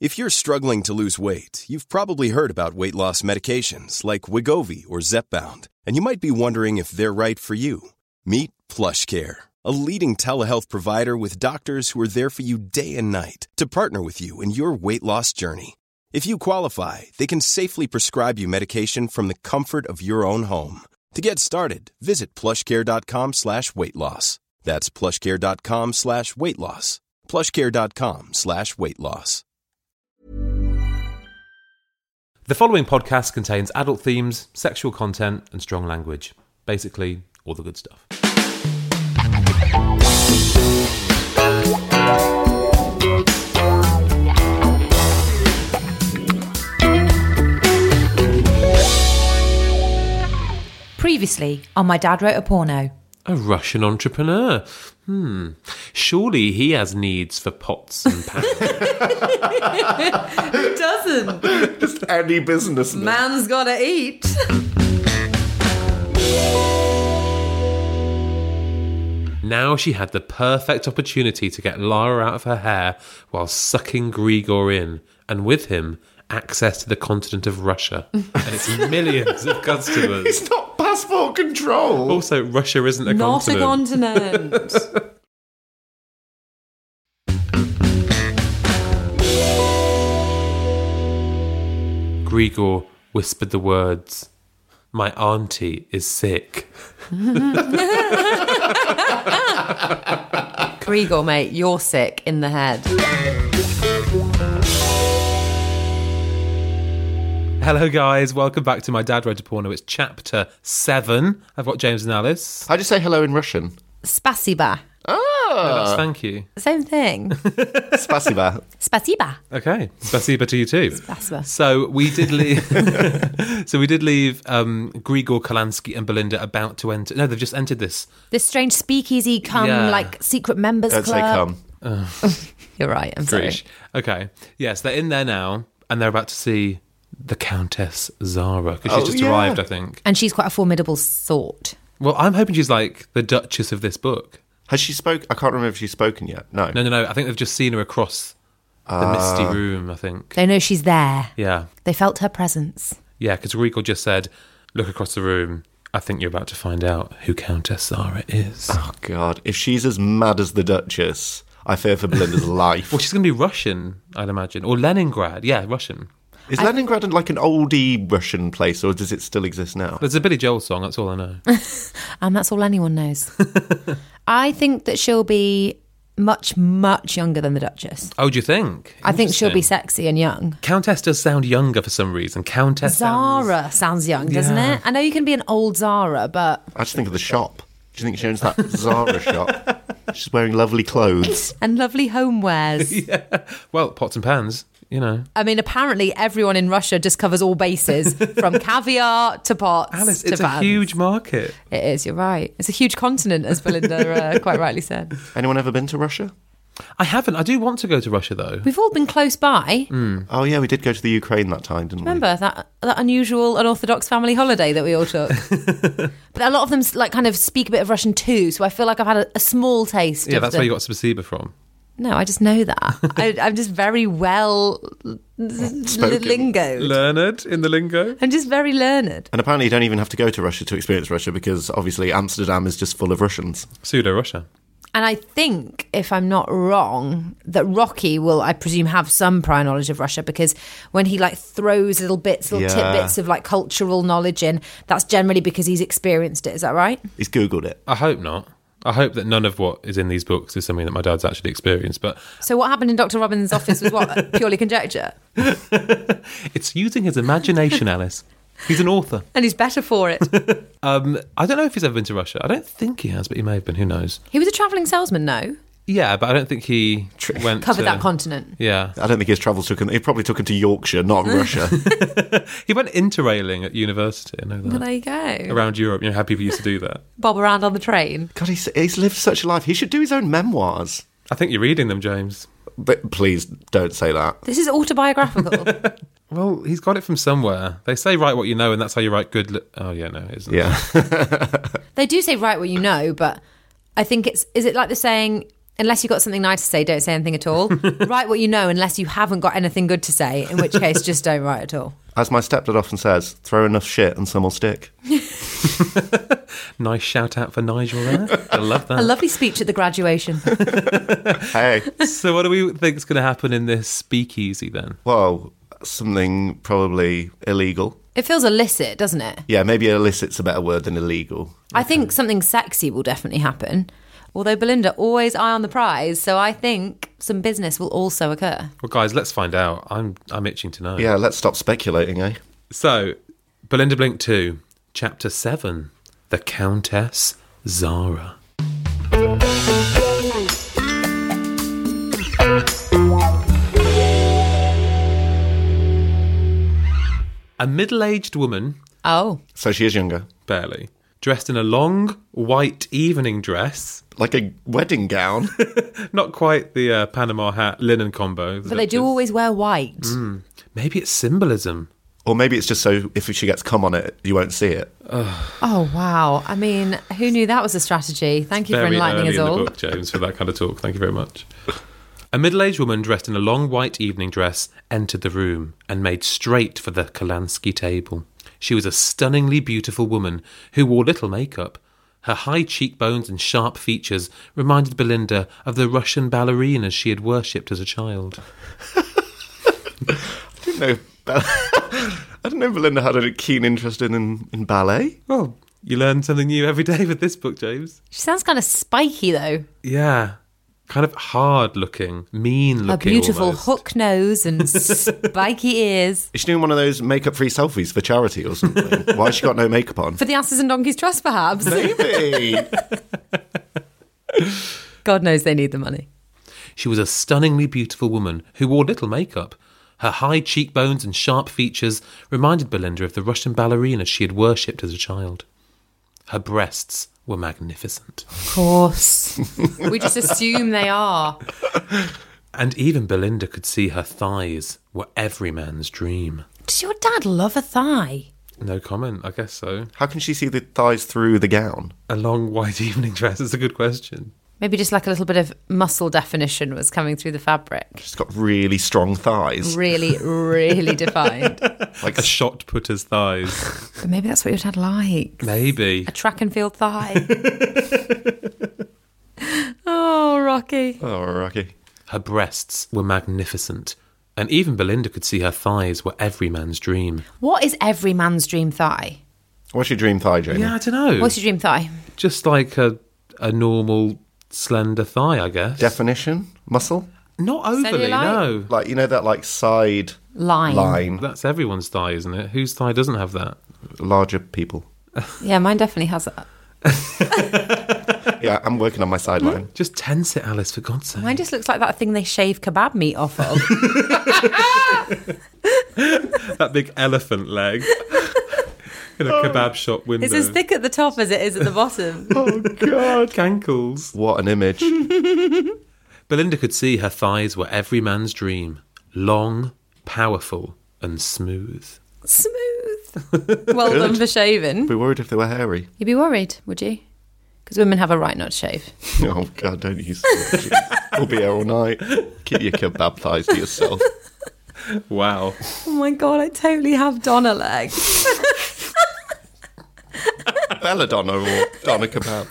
If you're struggling to lose weight, you've probably heard about weight loss medications like Wegovy or Zepbound, and you might be wondering if they're right for you. Meet PlushCare, a leading telehealth provider with doctors who are there for you day and night to partner with you in your weight loss journey. If you qualify, they can safely prescribe you medication from the comfort of your own home. To get started, visit plushcare.com/weightloss. That's plushcare.com/weightloss. plushcare.com/weightloss. The following podcast contains adult themes, sexual content, and strong language. Basically, all the good stuff. Previously on My Dad Wrote a Porno. A Russian entrepreneur. Surely he has needs for pots and pans. Who doesn't? Just any businessman. Man's gotta eat. Now she had the perfect opportunity to get Lara out of her hair while sucking Grigor in, and with him, access to the continent of Russia and its millions of customers. It's not passport control. Also, Russia isn't a Not continent. a continent. Grigor whispered the words, "My auntie is sick." Grigor, mate, you're sick in the head. Hello guys, welcome back to My Dad Wrote a Porno. It's chapter 7. I've got James and Alice. How'd you say hello in Russian? Spasiba. Oh, that's thank you. Same thing. Spasiba. Spasiba. Okay, spasiba to you too. Spasiba. So we did leave. Grigor Kalansky and Belinda about to enter. No, they've just entered this. This strange speakeasy like secret members Don't say club. come. You're right, I'm sorry. Grish. Okay, yes, they're in there now, and they're about to see the Countess Zara because she's just arrived, I think. And she's quite a formidable sort. Well, I'm hoping she's like the Duchess of this book. Has she spoke? I can't remember if she's spoken yet. No. No. I think they've just seen her across the misty room, I think. They know she's there. Yeah. They felt her presence. Yeah, because Grigor just said, look across the room. I think you're about to find out who Countess Zara is. Oh, God. If she's as mad as the Duchess, I fear for Belinda's life. Well, she's going to be Russian, I'd imagine. Or Leningrad. Yeah, Russian. Is Leningrad like an oldie Russian place, or does it still exist now? There's a Billy Joel song, that's all I know. And that's all anyone knows. I think that she'll be much, much younger than the Duchess. Oh, do you think? I think she'll be Interesting. sexy and young. Countess does sound younger for some reason. Countess Zara sounds young, doesn't Yeah. it? I know you can be an old Zara, but... I just think of the shop. Do you think she owns that Zara shop? She's wearing lovely clothes. And lovely homewares. Yeah. Well, pots and pans, you know. I mean, apparently everyone in Russia just covers all bases, from caviar to pots Alice, to it's pans. a huge market. It is, you're right. It's a huge continent, as Belinda quite rightly said. Anyone ever been to Russia? I haven't. I do want to go to Russia, though. We've all been close by. Oh, yeah, we did go to the Ukraine that time, didn't Remember that unusual, unorthodox family holiday that we all took? But a lot of them like kind of speak a bit of Russian too, so I feel like I've had a small taste Yeah, of that's where you got spasiba from. No, I just know that. I'm just very well lingo. Learned in the lingo. I'm just very learned. And apparently you don't even have to go to Russia to experience Russia, because obviously Amsterdam is just full of Russians. Pseudo-Russia. And I think, if I'm not wrong, that Rocky will, I presume, have some prior knowledge of Russia, because when he like throws little tidbits of like cultural knowledge in, that's generally because he's experienced it. Is that right? He's Googled it. I hope not. I hope that none of what is in these books is something that my dad's actually experienced, but So what happened in Dr. Robbins' office was what? Purely conjecture? it's using his imagination, Alice. He's an author. And he's better for it. I don't know if he's ever been to Russia. I don't think he has, but he may have been. Who knows? He was a travelling salesman, no? Yeah, but I don't think he went Covered to... that continent. Yeah. I don't think his travels took him. He probably took him to Yorkshire, not Russia. He went interrailing at university, I know that. Well, there you go. Around Europe, you know how people used to do that. Bob around on the train. God, he's lived such a life. He should do his own memoirs. I think you're reading them, James. But please don't say that. This is autobiographical. Well, he's got it from somewhere. They say write what you know, and that's how you write good... Oh, yeah, no, it isn't. Yeah. They do say write what you know, but I think is it like the saying, Unless you've got something nice to say, don't say anything at all. Write what you know unless you haven't got anything good to say, in which case just don't write at all. As my stepdad often says, throw enough shit and some will stick. Nice shout out for Nigel there. I love that. A lovely speech at the graduation. Hey. So what do we think's going to happen in this speakeasy then? Well, something probably illegal. It feels illicit, doesn't it? Yeah, maybe illicit's a better word than illegal. I think something sexy will definitely happen. Although Belinda always eye on the prize, so I think some business will also occur. Well, guys, let's find out. I'm itching to know. Yeah, let's stop speculating, eh? So, Belinda Blink 2, Chapter 7, The Countess Zara. A middle-aged woman, Oh. So she is younger. barely, dressed in a long white evening dress, Like a wedding gown. not quite the Panama hat linen combo. But they do always wear white. Maybe it's symbolism. Or maybe it's just so if she gets cum on it, you won't see it. Oh, wow. I mean, who knew that was a strategy? Thank you for Very enlightening early us in all. the book, James, for that kind of talk. Thank you very much. A middle-aged woman dressed in a long white evening dress entered the room and made straight for the Kalansky table. She was a stunningly beautiful woman who wore little makeup. Her high cheekbones and sharp features reminded Belinda of the Russian ballerinas she had worshipped as a child. I didn't know Belinda had a keen interest in ballet. Well, you learn something new every day with this book, James. She sounds kind of spiky, though. Yeah. Kind of hard-looking, mean-looking. A beautiful almost. hook nose and spiky ears. Is she doing one of those makeup-free selfies for charity or something? Why has she got no makeup on? For the Asses and Donkeys Trust, perhaps. Maybe. God knows they need the money. She was a stunningly beautiful woman who wore little makeup. Her high cheekbones and sharp features reminded Belinda of the Russian ballerinas she had worshipped as a child. Her breasts were magnificent. Of course. We just assume they are. And even Belinda could see her thighs were every man's dream. Does your dad love a thigh? No comment, I guess so. How can she see the thighs through the gown? A long white evening dress is a good question. Maybe just like a little bit of muscle definition was coming through the fabric. She's got really strong thighs. Really, really defined. Like A shot putter's thighs. But maybe that's what your dad likes. Maybe. A track and field thigh. Oh, Rocky. Oh, Rocky. Her breasts were magnificent. And even Belinda could see her thighs were every man's dream. What is every man's dream thigh? What's your dream thigh, Jamie? Yeah, I don't know. What's your dream thigh? Just like a normal slender thigh, I guess. Definition? Muscle? Not overly, Cellulite? no. Like, you know that, like, side Line. That's everyone's thigh, isn't it? Whose thigh doesn't have that? Larger people. Yeah, mine definitely has that. Yeah, I'm working on my sideline. Just tense it, Alice, for God's sake. Mine just looks like that thing they shave kebab meat off of. That big elephant leg. In a kebab shop window. It's as thick at the top as it is at the bottom. Oh, God. Cankles. What an image. Belinda could see her thighs were every man's dream. Long, powerful, and smooth. Smooth. Well done for shaving. Be worried if they were hairy. You'd be worried, would you? Because women have a right not to shave. Oh, God, don't use that. We'll be here all night. Keep your kebab thighs to yourself. Wow. Oh my God, I totally have Donna legs. Belladonna or Donna kebab.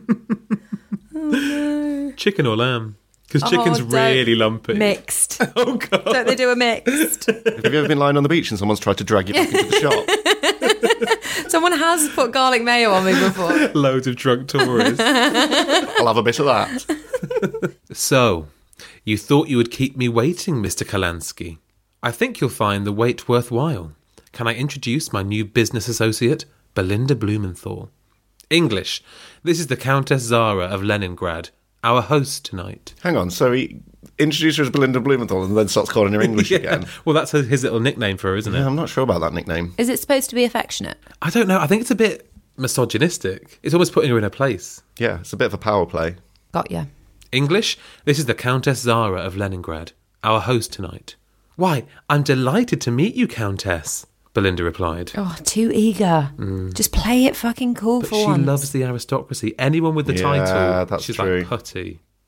Chicken or lamb? Because chicken's don't. really lumpy. Mixed. Oh, God. Don't they do a mixed? Have you ever been lying on the beach and someone's tried to drag you back into the shop? Someone has put garlic mayo on me before. Loads of drunk tourists. I'll have a bit of that. So, you thought you would keep me waiting, Mr. Kalansky. I think you'll find the wait worthwhile. Can I introduce my new business associate, Belinda Blumenthal? English. This is the Countess Zara of Leningrad, our host tonight. Hang on, so he introduced her as Belinda Blumenthal and then starts calling her English again. Well, that's his little nickname for her, isn't it? Yeah, I'm not sure about that nickname. Is it supposed to be affectionate? I don't know. I think it's a bit misogynistic. It's almost putting her in her place. Yeah, it's a bit of a power play. Got ya. English. This is the Countess Zara of Leningrad, our host tonight. Why, I'm delighted to meet you, Countess, Belinda replied. Oh, too eager. Just play it fucking cool But for she once. loves the aristocracy. Anyone with the Yeah, title, that's she's true. like putty.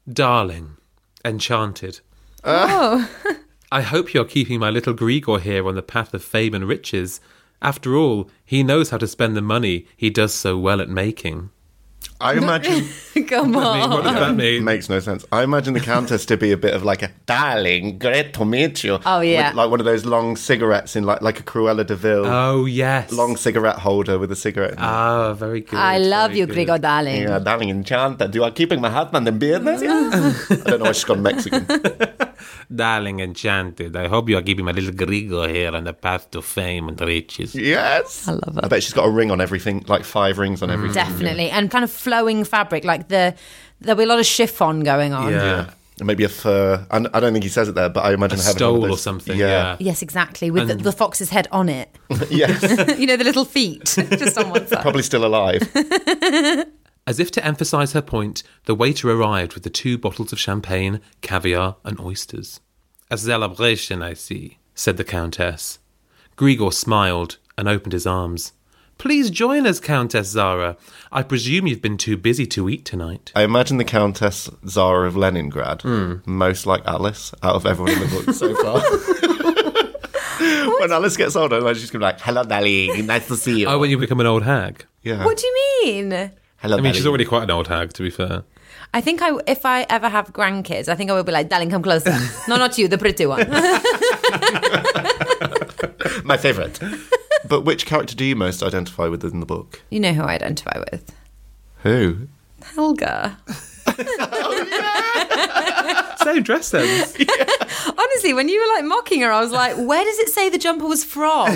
Darling, enchanted. Oh. I hope you're keeping my little Grigor here on the path of fame and riches. After all, he knows how to spend the money he does so well at making. I imagine... Come on. What does that mean? Makes no sense. I imagine the Countess to be a bit of like a darling, great to meet you. Oh, yeah. With, like one of those long cigarettes in like a Cruella de Vil. Oh, yes. Long cigarette holder with a cigarette in it. Ah, very good. I love very you, good. Grigor, darling. Yeah, darling, enchanted. You are keeping my husband in business? Yeah. I don't know why she's gone Mexican. Darling, enchanted. I hope you are keeping my little Grigor here on the path to fame and riches. Yes. I love her. I bet she's got a ring on everything, like 5 rings on everything. Definitely. And kind of flowing fabric, like there'll be a lot of chiffon going on. Yeah. And maybe a fur. And I don't think he says it there, but I imagine A having stole one of or those- something, Yeah. yeah. Yes, exactly. With the fox's head on it. Yes. You know, the little feet just on one side. Probably still alive. As if to emphasise her point, the waiter arrived with the 2 bottles of champagne, caviar and oysters. A celebration, I see, said the Countess. Grigor smiled and opened his arms. Please join us, Countess Zara. I presume you've been too busy to eat tonight. I imagine the Countess Zara of Leningrad, most like Alice, out of everyone in the book so far. When Alice gets older, I imagine she's going to be like, hello, darling, nice to see you. Oh, when you become an old hag. Yeah. What do you mean? Hello, I mean, she's darling. already quite an old hag, to be fair. I think if I ever have grandkids, I think I will be like, darling, come closer. No, not you, the pretty one. My favourite. But which character do you most identify with in the book? You know who I identify with. Who? Helga. Same dress sense. Honestly, when you were like mocking her, I was like, where does it say the jumper was from?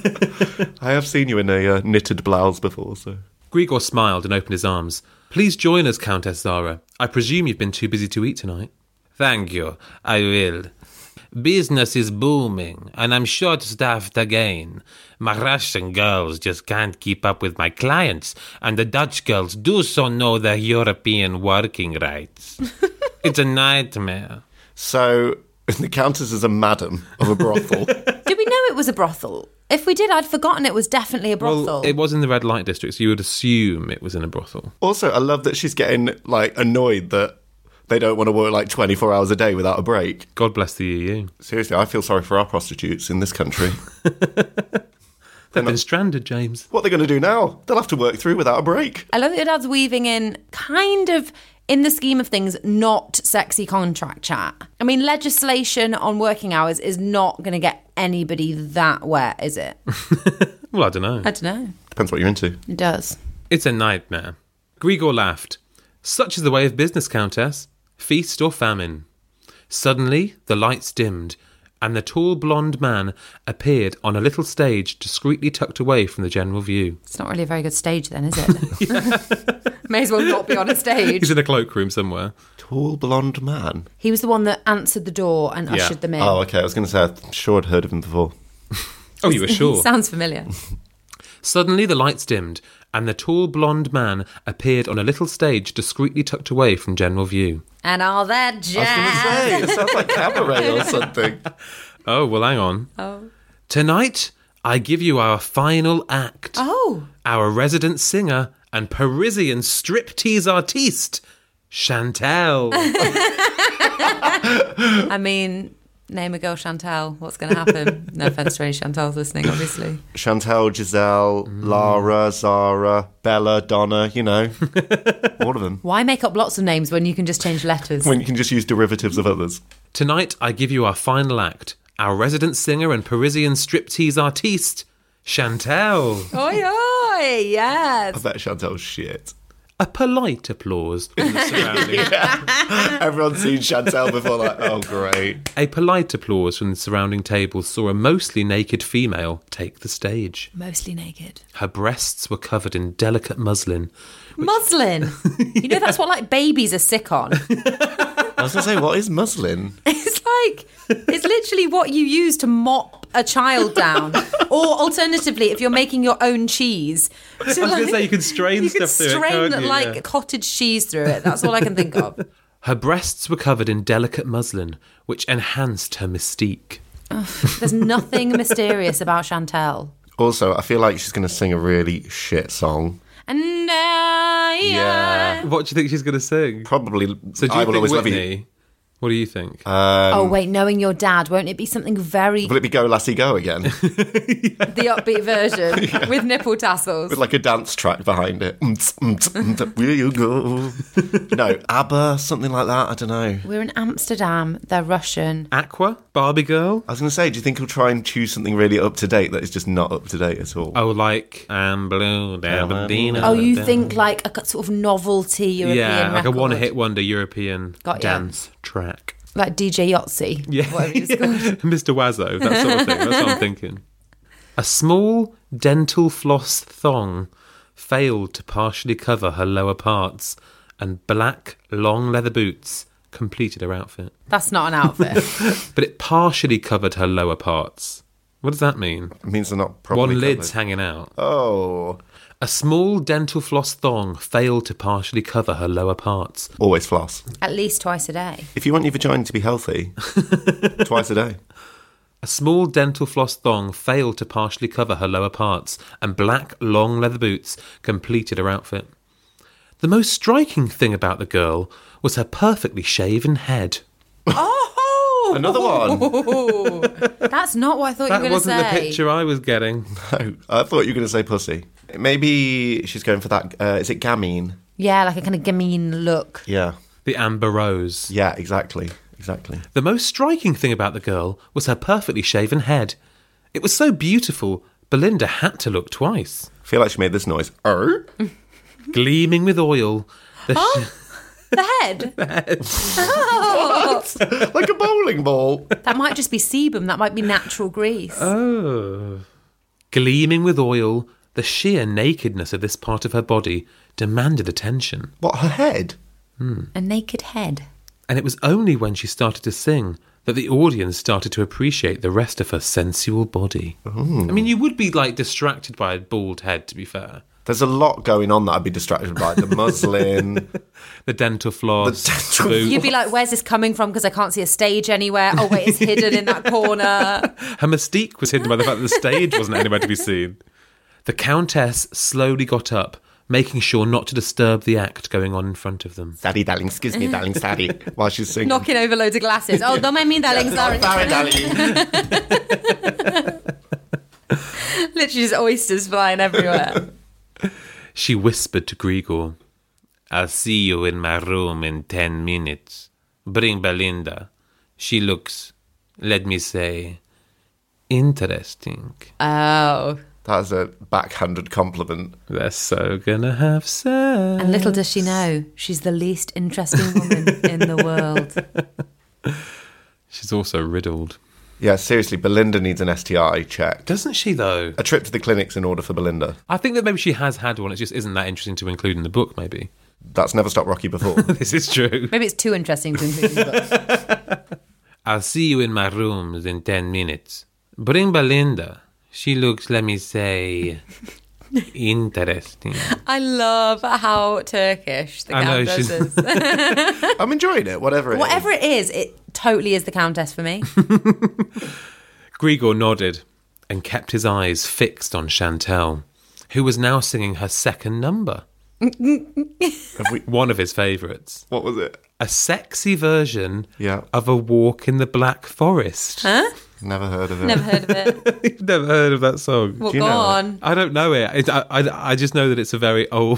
I have seen you in a knitted blouse before, so... Grigor smiled and opened his arms. Please join us, Countess Zara. I presume you've been too busy to eat tonight. Thank you. I will. Business is booming, and I'm short-staffed again. My Russian girls just can't keep up with my clients, and the Dutch girls do so know their European working rights. It's a nightmare. So, the Countess is a madam of a brothel. Did we know it was a brothel? If we did, I'd forgotten it was definitely a brothel. Well, it was in the red light district, so you would assume it was in a brothel. Also, I love that she's getting, like, annoyed that they don't want to work, like, 24 hours a day without a break. God bless the EU. Seriously, I feel sorry for our prostitutes in this country. They've been stranded, James. What are they going to do now? They'll have to work through without a break. I love that your dad's weaving in kind of, in the scheme of things, not sexy contract chat. I mean, legislation on working hours is not going to get anybody that wet, is it? Well, I don't know. I don't know. Depends what you're into. It does. It's a nightmare. Grigor laughed. Such is the way of business, Countess. Feast or famine. Suddenly, the lights dimmed, and the tall blonde man appeared on a little stage discreetly tucked away from the general view. It's not really a very good stage then, is it? May as well not be on a stage. He's in a cloakroom somewhere. Tall blonde man. He was the one that answered the door and Yeah. ushered them in. Oh, okay. I was going to say, I'm sure I'd heard of him before. Oh, you were sure? Sounds familiar. Suddenly the lights dimmed, and the tall blonde man appeared on a little stage discreetly tucked away from general view. And all that I was jazz. going to say, it sounds like cabaret or something. Oh, well, hang on. Oh. Tonight, I give you our final act. Oh. Our resident singer and Parisian striptease artiste, Chantal. I mean, name a girl Chantal. What's going to happen? No offence to any Chantals listening, obviously. Chantal, Giselle, Lara, Zara, Bella, Donna, you know. All of them. Why make up lots of names when you can just change letters? When you can just use derivatives of others. Tonight, I give you our final act. Our resident singer and Parisian striptease artiste, Chantal. Oi, oi, yes. I bet Chantal's shit. A polite applause from the surrounding. Everyone's seen Chantal before, like, oh, great. A polite applause from the surrounding tables saw a mostly naked female take the stage. Mostly naked. Her breasts were covered in delicate muslin. Muslin. You know, that's what like babies are sick on. I was going to say, what is muslin? It's literally what you use to mop a child down. Or alternatively, if you're making your own cheese. I was going to say, you can strain stuff through it, can't you? like Yeah. cottage cheese through it. That's all I can think of. Her breasts were covered in delicate muslin, which enhanced her mystique. There's nothing mysterious about Chantal. Also, I feel like she's going to sing a really shit song. And I Yeah. What do you think she's going to sing? Probably. So do I you Will think Always Love You. Whitney? What do you think? Oh, wait, knowing your dad, won't it be something very... Will it be Go Lassie Go again? the upbeat version with nipple tassels? With like a dance track behind it. Will you go? No, ABBA, something like that. I don't know. We're in Amsterdam. They're Russian. Aqua? Barbie Girl? I was going to say, do you think he'll try and choose something really up to date that is just not up to date at all? Oh, like I'm Blue, Dabadina. Oh, you think like a sort of novelty European Yeah, like record? a one-hit wonder European Got ya. dance track. Like DJ Yahtzee? Yeah, Whatever it's called. Mr. Wazzo, that sort of thing. That's what I'm thinking. A small dental floss thong failed to partially cover her lower parts, and black, long leather boots completed her outfit. That's not an outfit. But it partially covered her lower parts. What does that mean? It means they're not properly One lid's covered. hanging out. Oh. A small dental floss thong failed to partially cover her lower parts. Always floss. At least twice a day. If you want your vagina to be healthy, twice a day. A small dental floss thong failed to partially cover her lower parts, and black, long leather boots completed her outfit. The most striking thing about the girl was her perfectly shaven head. Oh! Another one. That's not what I thought you That were going to say. wasn't the picture I was getting. No, I thought you were going to say pussy. Maybe she's going for that. Is it gamine? Yeah, like a kind of gamine look. Yeah. The Amber Rose. Yeah, exactly. Exactly. The most striking thing about the girl was her perfectly shaven head. It was so beautiful, Belinda had to look twice. I feel like she made this noise. Oh? Gleaming with oil, the The head? Like a bowling ball. That might just be sebum. That might be natural grease. gleaming with oil, the sheer nakedness of this part of her body demanded attention. What, her head? A naked head. And it was only when she started to sing that the audience started to appreciate the rest of her sensual body. I mean, you would be, like, distracted by a bald head, to be fair. There's a lot going on that I'd be distracted by. The muslin. The dental floss. The dental boots. You'd be like, where's this coming from? Because I can't see a stage anywhere. Oh, wait, it's hidden in that corner. Her mystique was hidden by the fact that the stage wasn't anywhere to be seen. The Countess slowly got up, making sure not to disturb the act going on in front of them. Daddy, darling, excuse me, darling, daddy. While she's singing. Knocking over loads of glasses. Oh, don't mind me, darling. Sorry. Sorry, darling. Literally just oysters flying everywhere. She whispered to Grigor, "I'll see you in my room in 10 minutes. Bring Belinda. She looks, let me say, interesting." Oh. That's a backhanded compliment. They're so gonna have sex. And little does she know, she's the least interesting woman in the world. She's also riddled. Yeah, seriously, Belinda needs an STI check. Doesn't she, though? A trip to the clinics in order for Belinda. I think that maybe she has had one. It just isn't that interesting to include in the book, maybe. That's never stopped Rocky before. This is true. Maybe it's too interesting to include in the book. I'll see you in my rooms in 10 minutes. Bring Belinda. She looks, let me say, interesting. I love how Turkish the I know, Countess she's- is. I'm enjoying it, whatever it is. Whatever it is, it totally is the Countess for me. Grigor nodded and kept his eyes fixed on Chantal, who was now singing her second number. One of his favourites. What was it? A sexy version Yeah. of A Walk in the Black Forest. Huh? Never heard of it. Never heard of it. You've never heard of that song? Well, Do you go know it? on. I don't know it. I just know that it's a very old,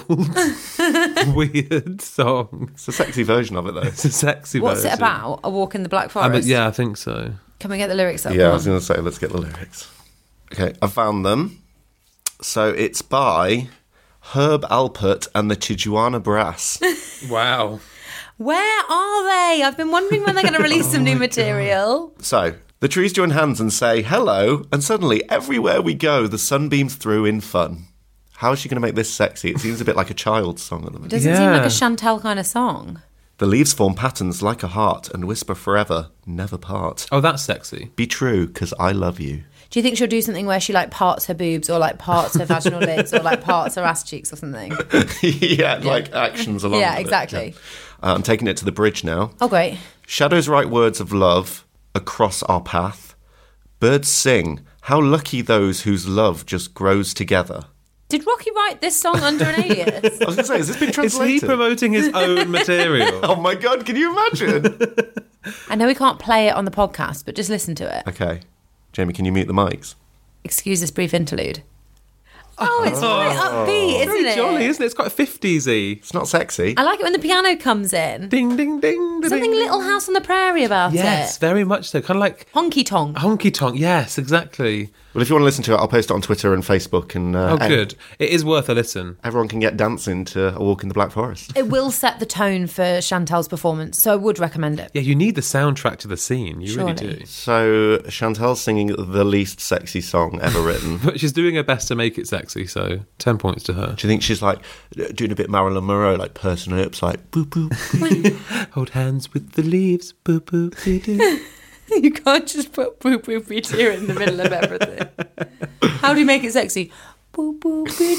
weird song. It's a sexy version of it, though. It's a sexy What's version. it about? A walk in the Black I Forest? mean, yeah, I think so. Can we get the lyrics up? Yeah, I Come was on. going to say, let's get the lyrics. Okay, I found them. So it's by Herb Alpert and the Tijuana Brass. Wow. Where are they? I've been wondering when they're going to release some new material. So, the trees join hands and say hello, and suddenly, everywhere we go, the sun beams through in fun. How is she going to make this sexy? It seems a bit like a child's song at the moment. Doesn't seem like Yeah. a Chantal kind of song. The leaves form patterns like a heart and whisper forever, never part. Oh, that's sexy. Be true, 'cause I love you. Do you think she'll do something where she like parts her boobs or like parts her vaginal lids or like parts her ass cheeks or something? Yeah, like actions along Yeah, with it. exactly. I'm taking it to the bridge now. Oh, great. Shadows write words of love across our path. Birds sing, how lucky those whose love just grows together. Did Rocky write this song under an alias? I was going to say, has this been Is translated? he promoting his own material? Oh my God, can you imagine? I know we can't play it on the podcast, but just listen to it. Okay. Jamie, can you mute the mics? Excuse this brief interlude. Oh, it's quite upbeat, isn't Very it? jolly, isn't it? It's quite 50s-y. It's not sexy. I like it when the piano comes in. Ding, ding, ding. Something ding. Little House on the Prairie about Yes, it. very much so. Kind of like Honky tonk. honky tonk. Yes, exactly. Well, if you want to listen to it, I'll post it on Twitter and Facebook. And Oh, good. It is worth a listen. everyone can get dancing to A Walk in the Black Forest. It will set the tone for Chantel's performance, so I would recommend it. Yeah, you need the soundtrack to the scene. You really Surely. do. So Chantel's singing the least sexy song ever written. But she's doing her best to make it sexy, so 10 points to her. Do you think she's like doing a bit Marilyn Monroe, like pursing her lips, like boop boop? Hold hands with the leaves. Boop, boop, dee, dee. You can't just put boo boo bee doo in the middle of everything. How do you make it sexy? Boo boo bee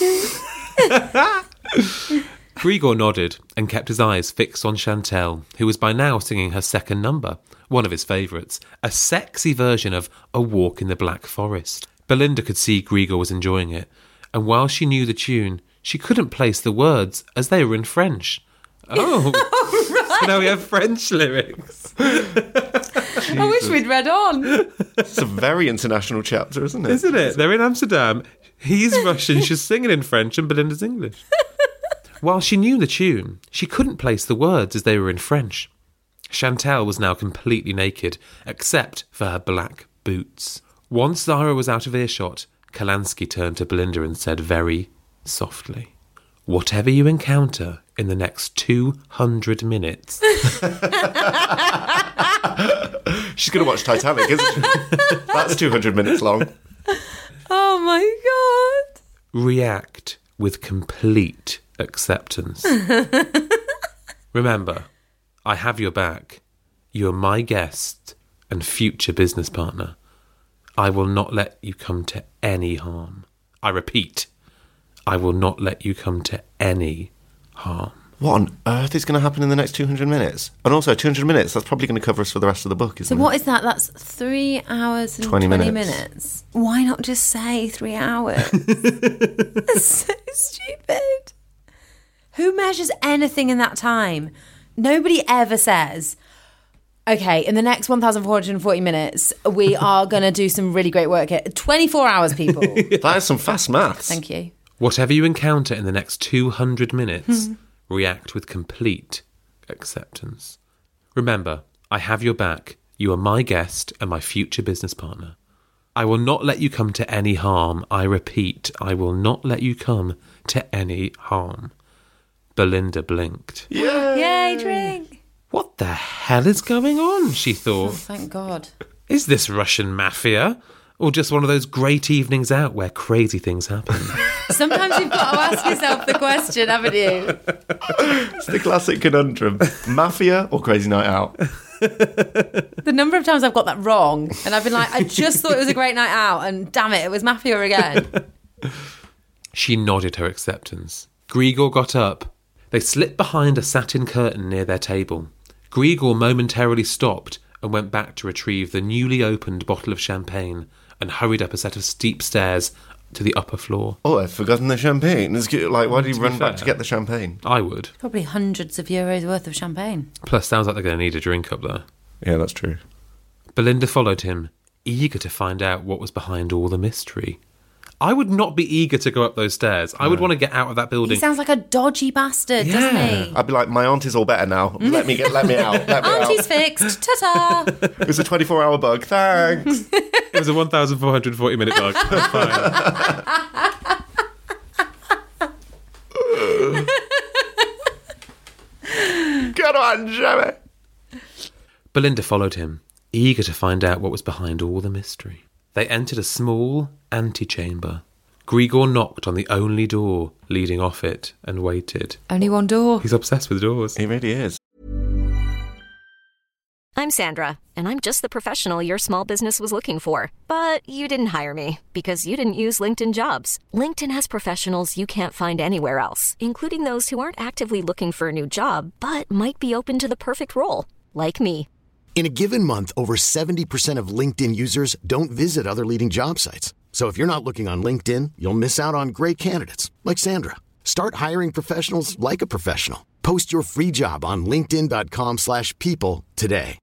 doo. Grigor nodded and kept his eyes fixed on Chantel, who was by now singing her second number, one of his favourites, a sexy version of A Walk in the Black Forest. Belinda could see Grigor was enjoying it, and while she knew the tune, she couldn't place the words as they were in French. Oh, so now we have French lyrics. I wish we'd read on. It's a very international chapter, isn't it? Isn't it? They're in Amsterdam. He's Russian, she's singing in French, and Belinda's English. While she knew the tune, she couldn't place the words as they were in French. Chantel was now completely naked, except for her black boots. Once Zara was out of earshot, Kalansky turned to Belinda and said very softly, "Whatever you encounter in the next 200 minutes..." She's going to watch Titanic, isn't she? That's 200 minutes long. Oh my God. React with complete acceptance. Remember, I have your back. You are my guest and future business partner. I will not let you come to any harm. I repeat, I will not let you come to any harm. What on earth is going to happen in the next 200 minutes? And also, 200 minutes, that's probably going to cover us for the rest of the book, So isn't it? what is that? That's 3 hours and 20 20 minutes. minutes. Why not just say 3 hours? That's so stupid. Who measures anything in that time? Nobody ever says, okay, in the next 1,440 minutes, we are going to do some really great work here. 24 hours, people. That is some fast maths. Thank you. Whatever you encounter in the next 200 minutes, react with complete acceptance. Remember, I have your back. You are my guest and my future business partner. I will not let you come to any harm. I repeat, I will not let you come to any harm. Belinda blinked. Yay, drink. What the hell is going on, she Oh, thought. thank God. Is this Russian mafia? Or just one of those great evenings out where crazy things happen? Sometimes you've got to ask yourself the question, haven't you? It's the classic conundrum. Mafia or crazy night out? The number of times I've got that wrong, and I've been like, I just thought it was a great night out, and damn it, it was Mafia again. She nodded her acceptance. Grigor got up. They slipped behind a satin curtain near their table. Grigor momentarily stopped and went back to retrieve the newly opened bottle of champagne and hurried up a set of steep stairs to the upper floor. Oh, I've forgotten the champagne. It's like, why did he To be run back fair. to get the champagne? I would. Probably hundreds of euros worth of champagne. Plus, sounds like they're going to need a drink up there. Yeah, that's true. Belinda followed him, eager to find out what was behind all the mystery. I would not be eager to go up those stairs. I would want to get out of that He building. sounds like a dodgy bastard, doesn't he? I'd be like, my auntie's all better now. Let me out. Let me Auntie's out. fixed. Ta-ta. It was a 24-hour bug. Thanks. It was a 1,440-minute bug. That's fine. Come on, Jimmy. Belinda followed him, eager to find out what was behind all the mystery. They entered a small antechamber. Grigor knocked on the only door leading off it and waited. Only one door. He's obsessed with doors. He really is. I'm Sandra, and I'm just the professional your small business was looking for. But you didn't hire me because you didn't use LinkedIn Jobs. LinkedIn has professionals you can't find anywhere else, including those who aren't actively looking for a new job, but might be open to the perfect role, like me. In a given month, over 70% of LinkedIn users don't visit other leading job sites. So if you're not looking on LinkedIn, you'll miss out on great candidates like Sandra. Start hiring professionals like a professional. Post your free job on linkedin.com/people today.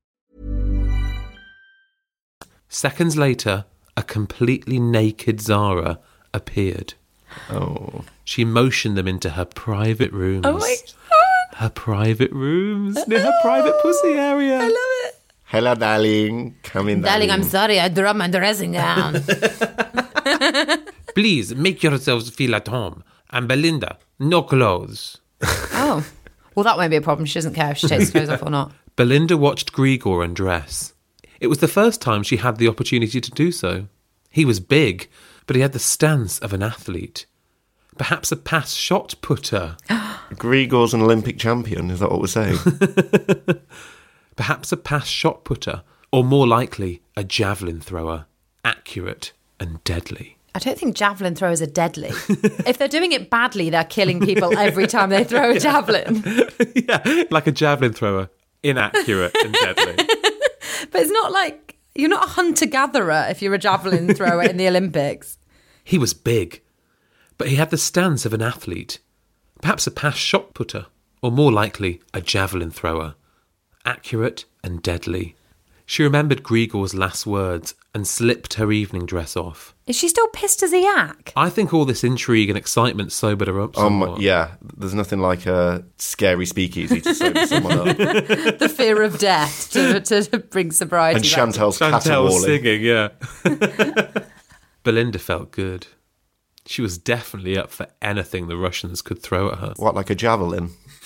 Seconds later, a completely naked Zara appeared. Oh. She motioned them into her private rooms. Oh my God. Her private rooms, near her private pussy area. I love it. Hello, darling. Come in, Darling, I'm sorry, I dropped my dressing gown. Please, make yourselves feel at home. And Belinda, no clothes. Oh. Well, that won't be a problem. She doesn't care if she takes her clothes off or not. Belinda watched Grigor undress. It was the first time she had the opportunity to do so. He was big, but he had the stance of an athlete. Perhaps a past shot putter. Grigor's an Olympic champion, is that what we're saying? Perhaps a past shot putter, or more likely, a javelin thrower. Accurate and deadly. I don't think javelin throwers are deadly. If they're doing it badly, they're killing people every time they throw a javelin. Yeah, like a javelin thrower. Inaccurate and deadly. But it's not like, you're not a hunter-gatherer if you're a javelin thrower in the Olympics. He was big, but he had the stance of an athlete. Perhaps a past shot putter, or more likely, a javelin thrower. Accurate and deadly. She remembered Grigor's last words and slipped her evening dress off. Is she still pissed as a yak? I think all this intrigue and excitement sobered her up somewhat. Yeah, there's nothing like a scary speakeasy to sober someone up. The fear of death to bring sobriety And back. Chantel's Chantel's caterwauling. singing, yeah. Belinda felt good. She was definitely up for anything the Russians could throw at her. What, like a javelin?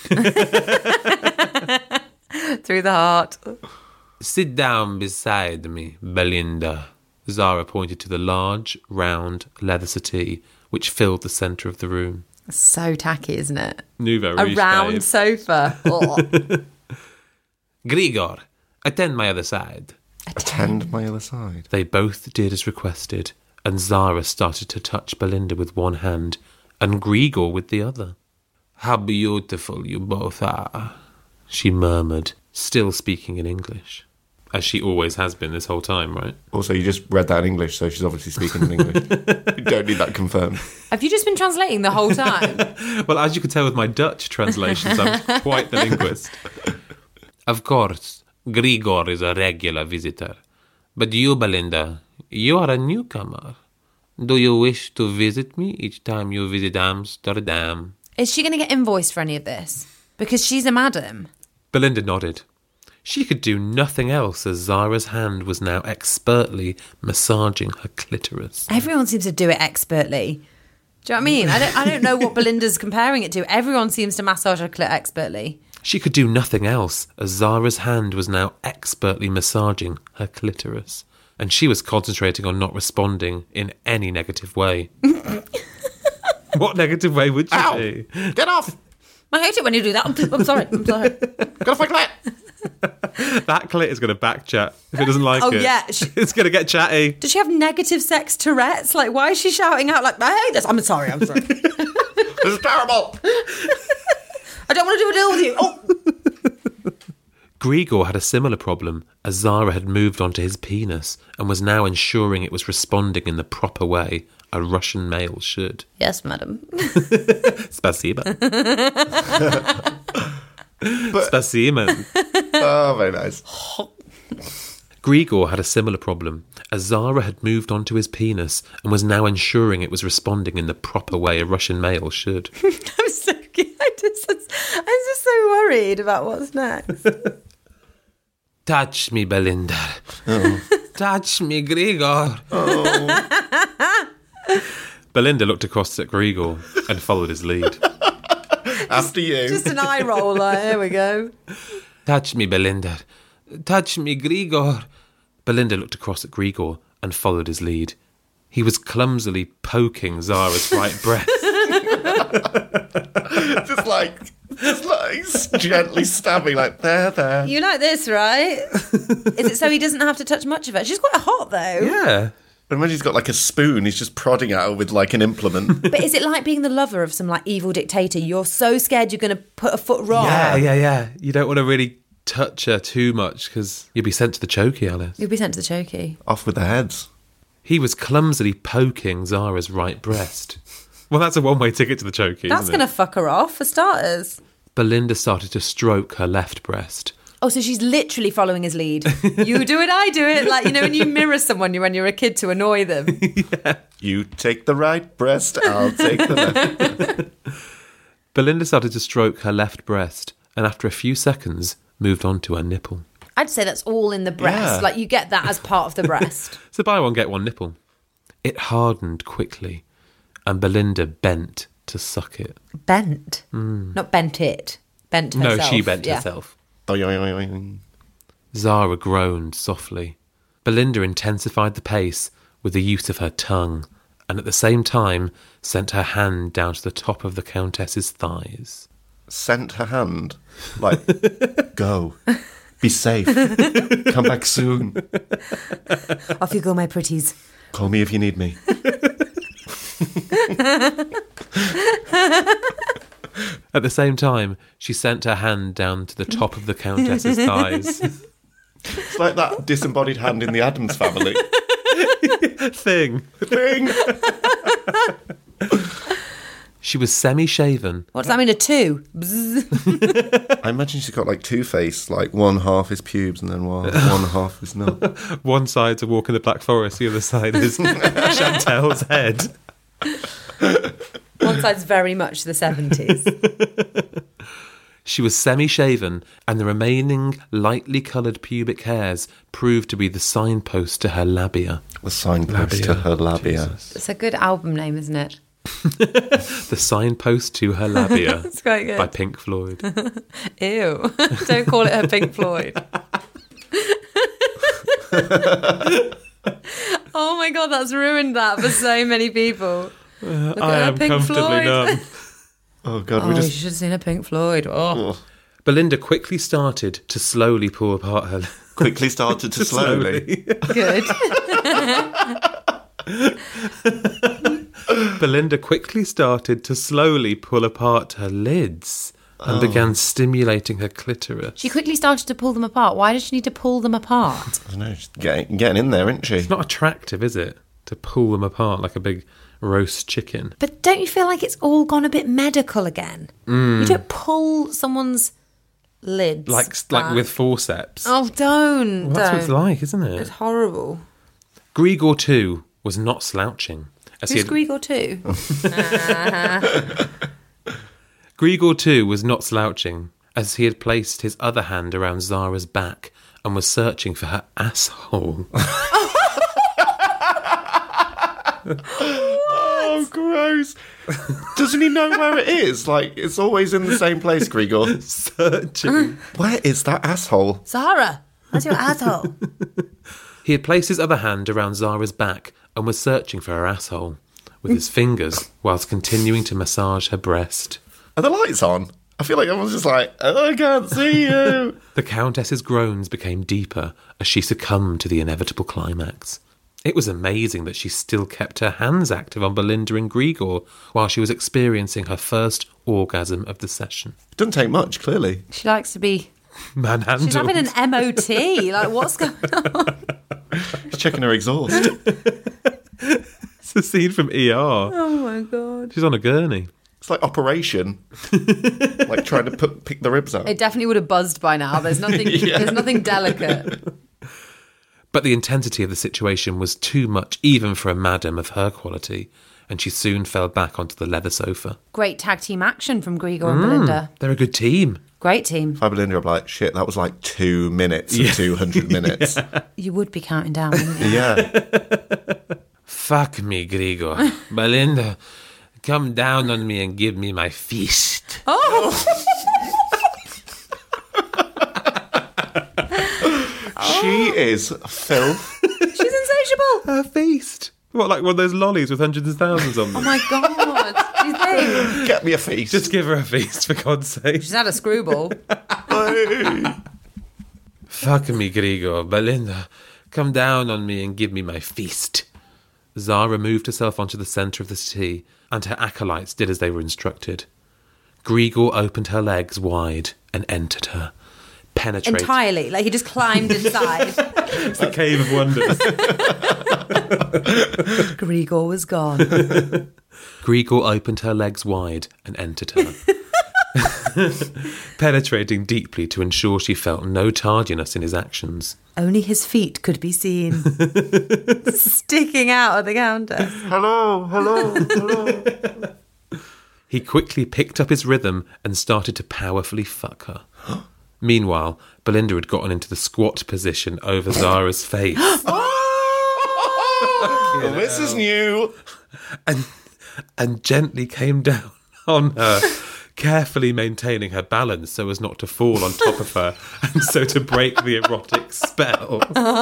Through the heart. Sit down beside me, Belinda. Zara pointed to the large, round leather settee which filled the centre of the room. So tacky, isn't it? Nouveau A riche, round babe. sofa. Oh. Grigor, attend my other side. Attend my other side. They both did as requested, and Zara started to touch Belinda with one hand and Grigor with the other. How beautiful you both are, she murmured, still speaking in English. As she always has been this whole time, right? Also, you just read that in English, so she's obviously speaking in English. You don't need that confirmed. Have you just been translating the whole time? Well, as you can tell with my Dutch translations, I'm quite the linguist. Of course, Grigor is a regular visitor. But you, Belinda, you are a newcomer. Do you wish to visit me each time you visit Amsterdam? Is she going to get invoiced for any of this? Because she's a madam. Belinda nodded. She could do nothing else as Zara's hand was now expertly massaging her clitoris. Everyone seems to do it expertly. Do you know what I mean? I don't know what Belinda's comparing it to. Everyone seems to massage her clit expertly. She could do nothing else as Zara's hand was now expertly massaging her clitoris. And she was concentrating on not responding in any negative way. What negative way would she Ow! be? Get off! I hate it when you do that. I'm sorry. I'm sorry. Get off my clit! That clit is going to back chat if it doesn't like Oh, it. yeah. It's going to get chatty. Does she have negative sex Tourette's? Like, why is she shouting out like, I hate this? I'm sorry. This is terrible! I don't want to do a deal with you. Oh. Grigor had a similar problem as Zara had moved onto his penis and was now ensuring it was responding in the proper way a Russian male should. Yes, madam. Spasiba. Spasiba. Oh, very nice. Grigor had a similar problem as Zara had moved onto his penis and was now ensuring it was responding in the proper way a Russian male should. I'm just so worried about what's next. Touch me, Belinda. Oh. Touch me, Grigor. Oh. Belinda looked across at Grigor and followed his lead. After you. Just an eye roller. Here we go. Touch me, Belinda. Touch me, Grigor. Belinda looked across at Grigor and followed his lead. He was clumsily poking Zara's right breast. just like gently stabbing, like, there. You like this, right? Is it so he doesn't have to touch much of it? She's quite hot, though. Yeah. And when he's got like a spoon, he's just prodding at her with like an implement. But is it like being the lover of some like evil dictator? You're so scared you're going to put a foot wrong. Yeah. You don't want to really touch her too much because you'll be sent to the chokey, Alice. You'll be sent to the chokey. Off with their heads. He was clumsily poking Zara's right breast. Well, that's a one-way ticket to the chokey, That's isn't going it? to fuck her off, for starters. Belinda started to stroke her left breast. Oh, so she's literally following his lead. You do it, I do it. Like, you know, when you mirror someone when you're a kid to annoy them. You take the right breast, I'll take the left. Belinda started to stroke her left breast, and after a few seconds, moved on to her nipple. I'd say that's all in the breast. Yeah. Like, you get that as part of the breast. So buy one, get one nipple. It hardened quickly, and Belinda bent to suck it. Bent. Not bent it. Bent herself. No, she bent Yeah. herself. Oy, oy, oy, oy. Zara groaned softly. Belinda intensified the pace with the use of her tongue, and at the same time sent her hand down to the top of the Countess's thighs. Sent her hand. Like, go. Be safe. Come back soon. Off you go, my pretties. Call me if you need me. At the same time, she sent her hand down to the top of the Countess's thighs. It's like that disembodied hand in the Addams Family. Thing. She was semi-shaven. What does that mean, a two? Bzzz. I imagine she's got like two-face, like one half is pubes and then one half is not. One side's a walk in the Black Forest, the other side is Chantel's head. One side's very much the 70s. She was semi-shaven, and the remaining lightly coloured pubic hairs proved to be the signpost to her labia. The signpost to her labia. Jesus. It's a good album name, isn't it? The signpost to her labia. It's quite good. By Pink Floyd. Ew. Don't call it her Pink Floyd. Oh my God, that's ruined that for so many people. Look I at her am Pink comfortably Floyd. numb. Oh, God, Oh, we you just... should have seen a Pink Floyd. Oh. Belinda quickly started to slowly pull apart her... quickly started to slowly. Good. Belinda quickly started to slowly pull apart her lids and began stimulating her clitoris. She quickly started to pull them apart. Why did she need to pull them apart? I don't know, she's getting in there, isn't she? It's not attractive, is it? To pull them apart like a big roast chicken. But don't you feel like it's all gone a bit medical again? You don't pull someone's lids. Like back. with forceps. Oh, don't. Well, that's what it's don't. like, isn't it? It's horrible. Grigor, too, was not slouching. As he Who's had- Grigor too? Grigor, too, was not slouching, as he had placed his other hand around Zara's back and was searching for her asshole. Oh, gross. Doesn't he know where it is? Like, it's always in the same place, Grigor. Searching. Where is that asshole? Zara, that's your asshole. He had placed his other hand around Zara's back and was searching for her asshole with his fingers whilst continuing to massage her breast. Are the lights on? I feel like everyone's just like, oh, I can't see you. The Countess's groans became deeper as she succumbed to the inevitable climax. It was amazing that she still kept her hands active on Belinda and Grigor while she was experiencing her first orgasm of the session. It doesn't take much, clearly. She likes to be... Manhandled. She's having an MOT. Like, what's going on? She's checking her exhaust. It's a scene from ER. Oh, my God. She's on a gurney. It's like Operation. Like trying to pick the ribs out. It definitely would have buzzed by now. There's nothing, there's nothing delicate. But the intensity of the situation was too much even for a madam of her quality, and she soon fell back onto the leather sofa. Great tag team action from Grigor and Belinda. They're a good team. Great team. If I Belinda, I'm like, shit, that was like 2 minutes of 200 minutes. You would be counting down, wouldn't you? Yeah. Fuck me, Grigor. Belinda, come down on me and give me my fist. She is filth. She's insatiable. Her feast. What, like one of those lollies with hundreds of thousands on them? Oh, my God. Do you think? Get me a feast. Just give her a feast, for God's sake. She's had a screwball. Fuck me, Grigor. Belinda, come down on me and give me my feast. Zara moved herself onto the centre of the settee, and her acolytes did as they were instructed. Grigor opened her legs wide and entered her, penetrating. Entirely. Like he just climbed inside. It's the Cave of Wonders. Grigor was gone. Grigor opened her legs wide and entered her. Penetrating deeply to ensure she felt no tardiness in his actions. Only his feet could be seen. Sticking out of the countess. Hello. He quickly picked up his rhythm and started to powerfully fuck her. Meanwhile, Belinda had gotten into the squat position over Zara's face. Oh, this is new. And gently came down on her, carefully maintaining her balance so as not to fall on top of her and so to break the erotic spell.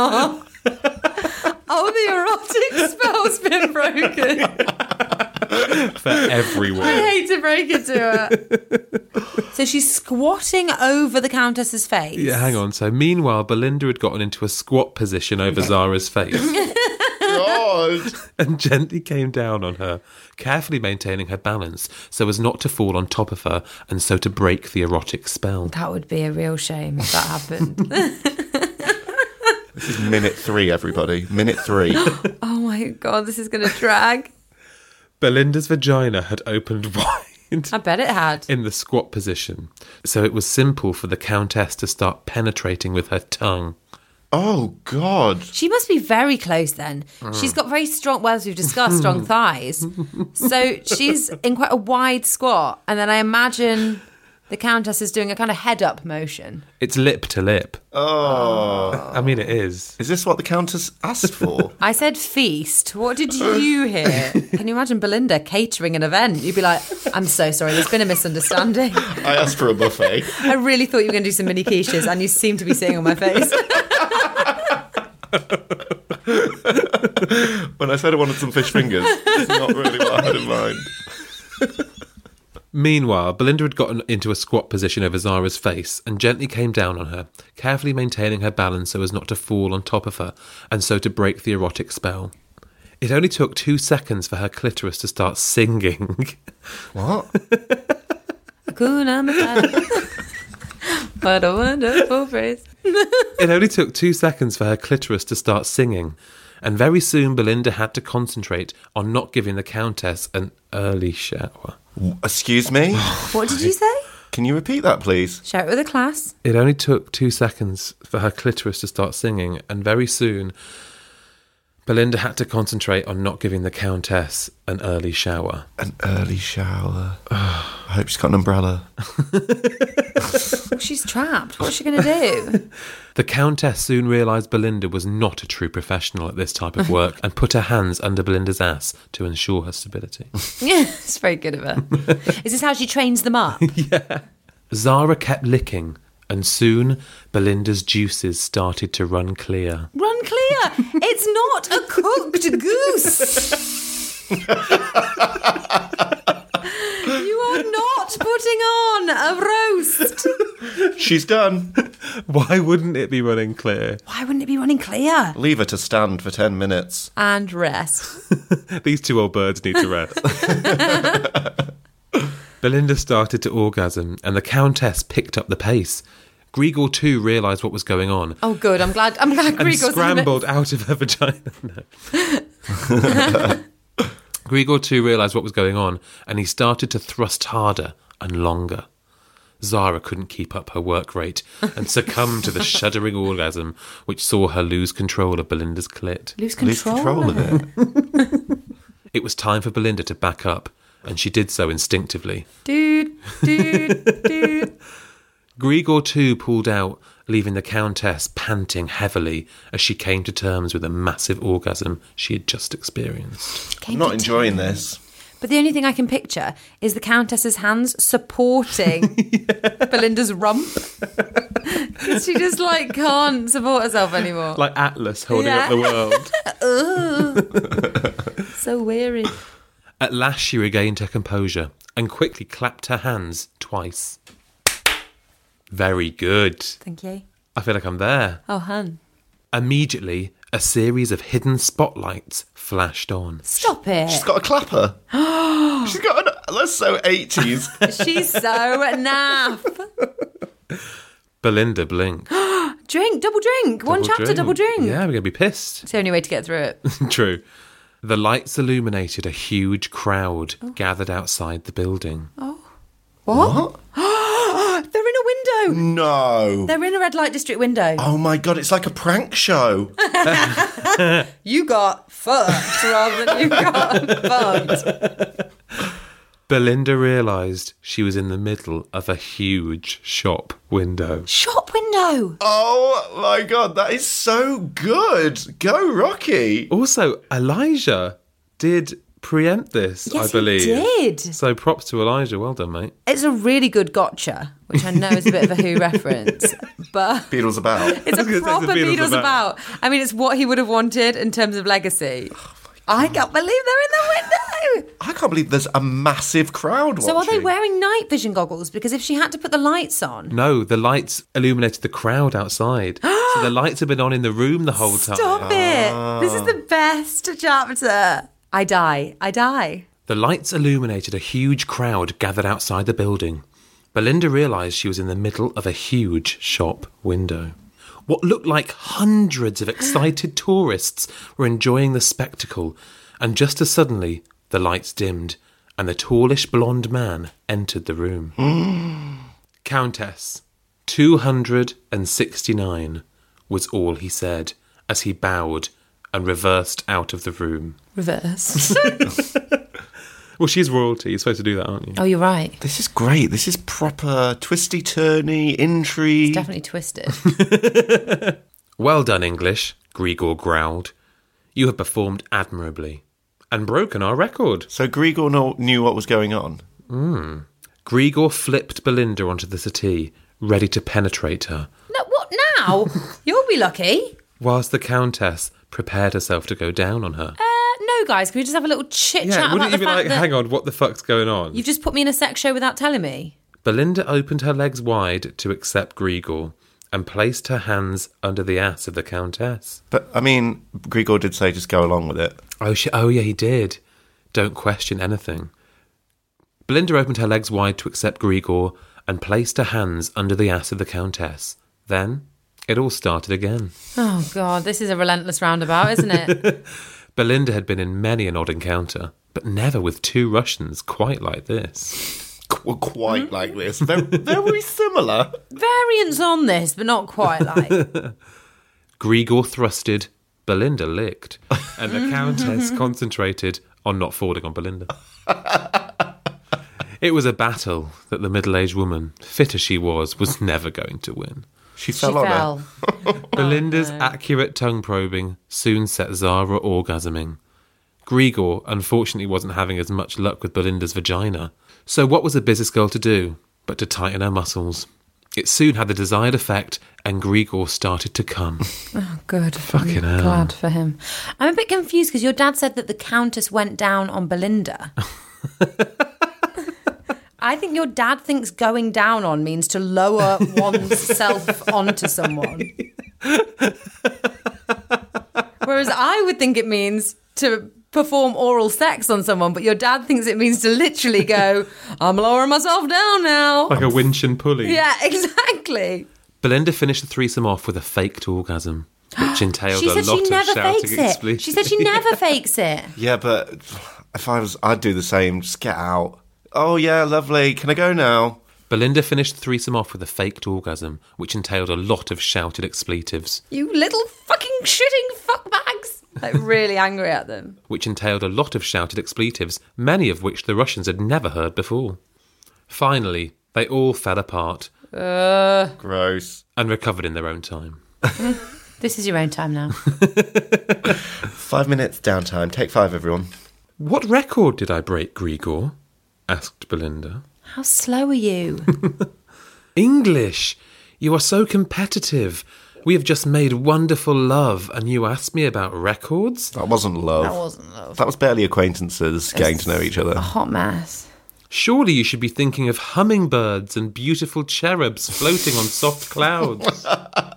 Oh, the erotic spell's been broken. For everyone. I hate to break it to her. So she's squatting over the Countess's face. Yeah, hang on. So meanwhile, Belinda had gotten into a squat position over Zara's face. God. And gently came down on her, carefully maintaining her balance so as not to fall on top of her and so to break the erotic spell. That would be a real shame if that happened. This is minute 3, everybody. Minute 3. Oh my God, this is going to drag. Belinda's vagina had opened wide. I bet it had. In the squat position, so it was simple for the Countess to start penetrating with her tongue. Oh, God. She must be very close then. She's got very strong, well, as we've discussed, strong thighs. So she's in quite a wide squat. And then I imagine the Countess is doing a kind of head-up motion. It's lip to lip. Oh. I mean, it is. Is this what the Countess asked for? I said feast. What did you hear? Can you imagine Belinda catering an event? You'd be like, I'm so sorry, there's been a misunderstanding. I asked for a buffet. I really thought you were going to do some mini quiches and you seem to be seeing on my face. When I said I wanted some fish fingers, it's not really what I had in mind. Meanwhile, Belinda had gotten into a squat position over Zara's face and gently came down on her, carefully maintaining her balance so as not to fall on top of her and so to break the erotic spell. It only took 2 seconds for her clitoris to start singing. What? Hakuna Matata. What a wonderful phrase. It only took 2 seconds for her clitoris to start singing, and very soon Belinda had to concentrate on not giving the Countess an early shower. Excuse me? What did you say? Can you repeat that, please? Shout with a class. It only took 2 seconds for her clitoris to start singing, and very soon Belinda had to concentrate on not giving the Countess an early shower. An early shower. I hope she's got an umbrella. She's trapped. What's she going to do? The Countess soon realised Belinda was not a true professional at this type of work and put her hands under Belinda's ass to ensure her stability. Yeah, it's very good of her. Is this how she trains them up? Yeah. Zara kept licking, and soon Belinda's juices started to run clear. Run clear! It's not a cooked goose! You are not putting on a roast! She's done. Why wouldn't it be running clear? Why wouldn't it be running clear? Leave her to stand for 10 minutes. And rest. These 2 old birds need to rest. Belinda started to orgasm, and the Countess picked up the pace. Grigor too realised what was going on. Oh, good. I'm glad Grigor's and scrambled out of her vagina. No. Grigor too realised what was going on, and he started to thrust harder and longer. Zara couldn't keep up her work rate and succumbed to the shuddering orgasm, which saw her lose control of Belinda's clit. Lose control? Lose control of it. It was time for Belinda to back up, and she did so instinctively. Dude. Grigor too pulled out, leaving the Countess panting heavily as she came to terms with a massive orgasm she had just experienced. I'm not enjoying this. But the only thing I can picture is the Countess's hands supporting Belinda's rump. She just, can't support herself anymore. Like Atlas holding up the world. So weary. At last she regained her composure and quickly clapped her hands twice. Very good. Thank you. I feel like I'm there. Oh, hun. Immediately, a series of hidden spotlights flashed on. Stop it. She's got a clapper. She's got an... That's so 80s. She's so naff. Belinda blinked. Drink, double drink. One chapter, double drink. Yeah, we're going to be pissed. It's the only way to get through it. True. The lights illuminated a huge crowd gathered outside the building. What? They're in a window. No. They're in a red light district window. Oh my God, it's like a prank show. You got fucked rather than you got fucked. Belinda realised she was in the middle of a huge shop window. Shop window. Oh my God, that is so good. Go, Rocky. Also, Elijah did preempt this, Yes, I believe. he did. So props to Elijah. Well done, mate. It's a really good gotcha, which I know is a bit of a Who reference, but Beatles about. it's I was a gonna say proper the Beatles Beatles about. I mean, it's what he would have wanted in terms of legacy. I can't believe they're in the window. I can't believe there's a massive crowd watching. So are they wearing night vision goggles? Because if she had to put the lights on... No, the lights illuminated the crowd outside. So the lights have been on in the room the whole time. Stop it. This is the best chapter. I die. The lights illuminated a huge crowd gathered outside the building. Belinda realised she was in the middle of a huge shop window. What looked like hundreds of excited tourists were enjoying the spectacle, and just as suddenly the lights dimmed and the tallish blonde man entered the room. Countess, 269, was all he said as he bowed and reversed out of the room. Reverse. Well, she's royalty. You're supposed to do that, aren't you? Oh, you're right. This is great. This is proper twisty-turny, intrigue. It's definitely twisted. Well done, English, Grigor growled. You have performed admirably and broken our record. So Grigor knew what was going on? Grigor flipped Belinda onto the settee, ready to penetrate her, No, what now? You'll be lucky. whilst the Countess prepared herself to go down on her. No, guys, can we just have a little chit-chat about wouldn't the you be fact like, that hang on, what the fuck's going on? you've just put me in a sex show without telling me? Belinda opened her legs wide to accept Grigor and placed her hands under the ass of the Countess. But, I mean, Grigor did say just go along with it. Oh, yeah, he did. Don't question anything. Belinda opened her legs wide to accept Grigor and placed her hands under the ass of the Countess. Then it all started again. Oh, God, this is a relentless roundabout, isn't it? Belinda had been in many an odd encounter, but never with two Russians quite like this. Quite like this. They're very similar. Variants on this, but not quite like. Grigor thrusted, Belinda licked, and the Countess concentrated on not falling on Belinda. It was a battle that the middle-aged woman, fit as she was never going to win. She She fell on fell. her. Belinda's accurate tongue probing soon set Zara orgasming. Grigor, unfortunately, wasn't having as much luck with Belinda's vagina. So what was a business girl to do but to tighten her muscles? It soon had the desired effect, and Grigor started to come. Oh, good. Fucking hell. Glad for him. I'm a bit confused because your dad said that the Countess went down on Belinda. I think your dad thinks going down on means to lower one's self onto someone. Whereas I would think it means to perform oral sex on someone, but your dad thinks it means to literally go, I'm lowering myself down now. Like a winch and pulley. Yeah, exactly. Belinda finished the threesome off with a faked orgasm, which entailed She a said lot she of never shouting fakes it. expletives. She said she never fakes it. Yeah, but if I'd do the same. Just get out. Oh, yeah, lovely. Can I go now? Belinda finished the threesome off with a faked orgasm, which entailed a lot of shouted expletives. You little fucking shitting fuckbags. Like, really angry at them. Which entailed a lot of shouted expletives, many of which the Russians had never heard before. Finally, they all fell apart Gross. and recovered in their own time. This is your own time now. 5 minutes downtime. Take 5, everyone. What record did I break, Grigor? Asked Belinda. How slow are you? English! You are so competitive. We have just made wonderful love, and you asked me about records? That wasn't love. That wasn't love. That was barely acquaintances getting to know each other. A hot mess. Surely you should be thinking of hummingbirds and beautiful cherubs floating on soft clouds.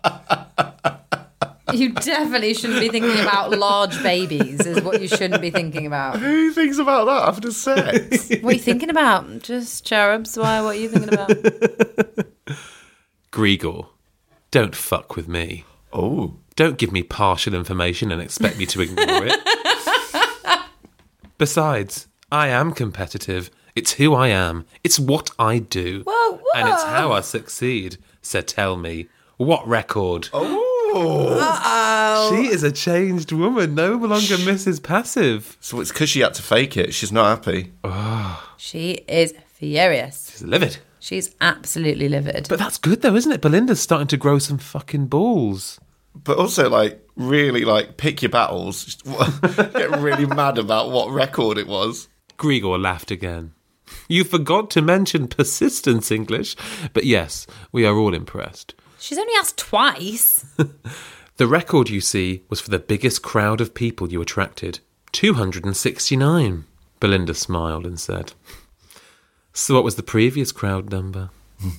You definitely shouldn't be thinking about large babies, is what you shouldn't be thinking about. Who thinks about that after sex? What are you thinking about? Just cherubs? Why? What are you thinking about? Grigor, Don't fuck with me. Oh. Don't give me partial information and expect me to ignore it. Besides, I am competitive. It's who I am. It's what I do. Whoa. And it's how I succeed. So tell me, what record? Oh. She is a changed woman. No longer Mrs. Passive. So it's because she had to fake it. She's not happy. She is furious. She's livid. She's absolutely livid. But that's good though, isn't it? Belinda's starting to grow some fucking balls. But also, like, really, like, pick your battles. Just get really mad about what record it was. Grigor laughed again. You forgot to mention persistence, English. But yes, we are all impressed. She's only asked twice. The record, you see, was for the biggest crowd of people you attracted. 269. Belinda smiled and said. So what was the previous crowd number?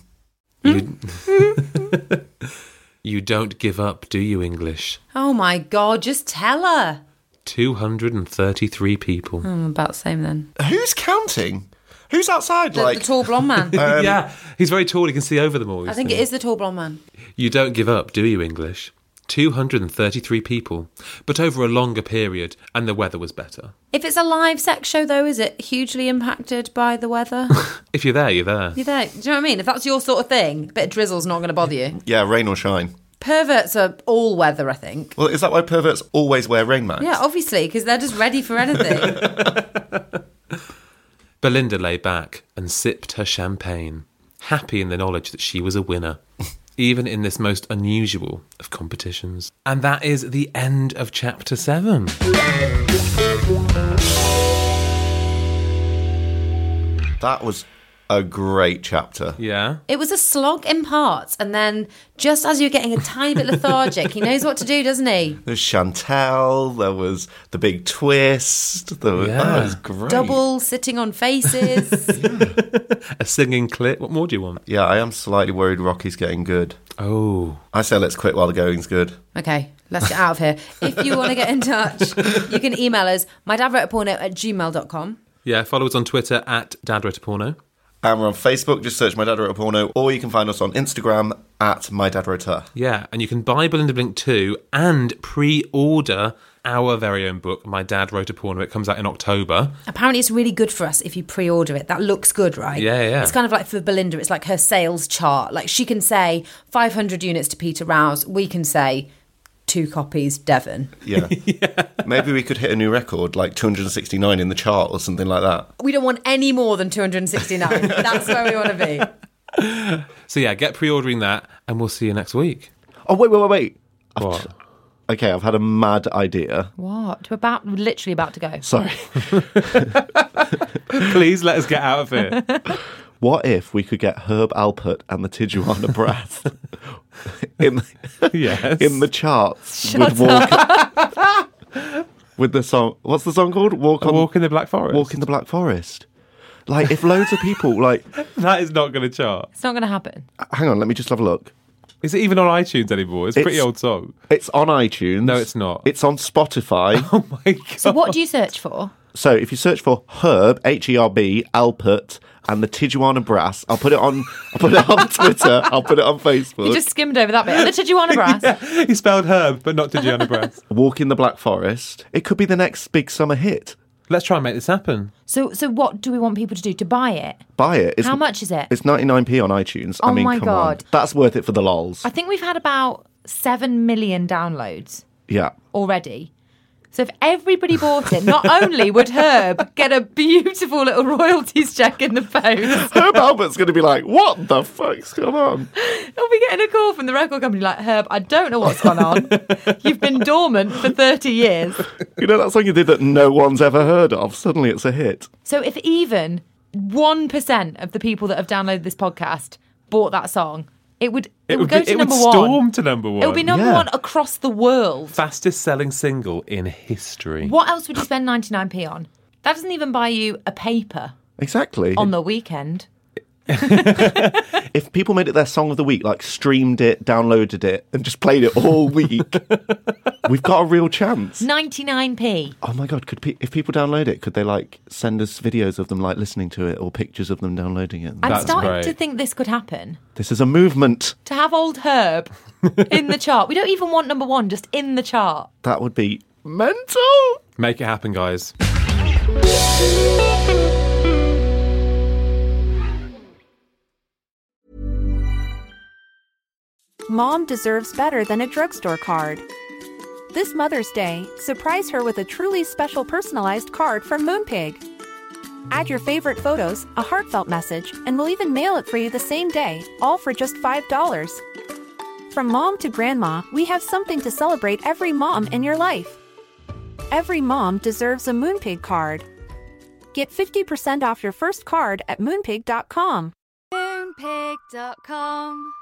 You don't give up, do you, English? Oh my God, just tell her. 233 people. About the same then. Who's counting? Who's outside? The tall blonde man. Yeah, he's very tall. He can see over them all. I think it is the tall blonde man. You don't give up, do you, English? 233 people, but over a longer period, and the weather was better. If it's a live sex show, though, is it hugely impacted by the weather? If you're there, you're there. You're there. Do you know what I mean? If that's your sort of thing, a bit of drizzle's not going to bother you. Yeah, rain or shine. Perverts are all weather, I think. Well, is that why perverts always wear rain masks? Yeah, obviously, because they're just ready for anything. Belinda lay back and sipped her champagne, happy in the knowledge that she was a winner, even in this most unusual of competitions. And that is the end of Chapter 7. That was a great chapter. Yeah? It was a slog in parts, and then just as you're getting a tiny bit lethargic, he knows what to do, doesn't he? There's Chantal, there was the big twist. That was great. Double sitting on faces. A singing clip. What more do you want? Yeah, I am slightly worried Rocky's getting good. Oh. I say let's quit while the going's good. Okay, let's get out of here. If you want to get in touch, you can email us, mydadwroteaporno@gmail.com. Yeah, follow us on Twitter @dadwroteaporno. And we're on Facebook, just search My Dad Wrote a Porno, or you can find us on Instagram @MyDadWroteA. Yeah, and you can buy Belinda Blink 2 and pre-order our very own book, My Dad Wrote a Porno. It comes out in October. Apparently it's really good for us if you pre-order it. That looks good, right? Yeah. It's kind of like for Belinda, it's like her sales chart. Like she can say 500 units to Peter Rouse. We can say 2 copies, Devon. Yeah. Maybe we could hit a new record, like 269 in the chart or something like that. We don't want any more than 269. That's where we want to be. So yeah, get pre-ordering that, and we'll see you next week. Oh, wait. What? Okay, I've had a mad idea. What? We're literally about to go. Sorry. Please let us get out of here. What if we could get Herb Alpert and the Tijuana Brass in the charts with the song? What's the song called? Walk in the Black Forest. Walk in the Black Forest. Like, if loads of people like that is not going to chart. It's not going to happen. Hang on, let me just have a look. Is it even on iTunes anymore? It's a pretty old song. It's on iTunes. No, it's not. It's on Spotify. Oh my god! So what do you search for? So if you search for Herb Herb Alpert and the Tijuana Brass, I'll put it on Twitter. I'll put it on Facebook. You just skimmed over that bit. And the Tijuana Brass. Yeah, he spelled Herb, but not Tijuana Brass. Walk in the Black Forest. It could be the next big summer hit. Let's try and make this happen. So what do we want people to do? To buy it? Buy it. How much is it? It's 99p on iTunes. Oh I mean, my come God. on. That's worth it for the lols. I think we've had about 7 million downloads Yeah. already. So if everybody bought it, not only would Herb get a beautiful little royalties check in the post, Herb Albert's going to be like, what the fuck's going on? he'll be getting a call from the record company like, Herb, I don't know what's gone on. You've been dormant for 30 years. You know that song you did that no one's ever heard of? Suddenly it's a hit. So if even 1% of the people that have downloaded this podcast bought that song, it would go to number one. Storm to number one. It would be number one across the world. Fastest selling single in history. What else would you spend 99p on? That doesn't even buy you a paper Exactly. on the weekend. If people made it their song of the week, like streamed it, downloaded it, and just played it all week, we've got a real chance. 99p. Oh my God, if people download it, could they like send us videos of them like listening to it or pictures of them downloading it? I'm That's starting great. to think this could happen. This is a movement. To have Old Herb in the chart. We don't even want number one, just in the chart. That would be mental. Make it happen, guys. Mom deserves better than a drugstore card. This Mother's Day, surprise her with a truly special personalized card from Moonpig. Add your favorite photos, a heartfelt message, and we'll even mail it for you the same day, all for just $5. From mom to grandma, we have something to celebrate every mom in your life. Every mom deserves a Moonpig card. Get 50% off your first card at Moonpig.com. Moonpig.com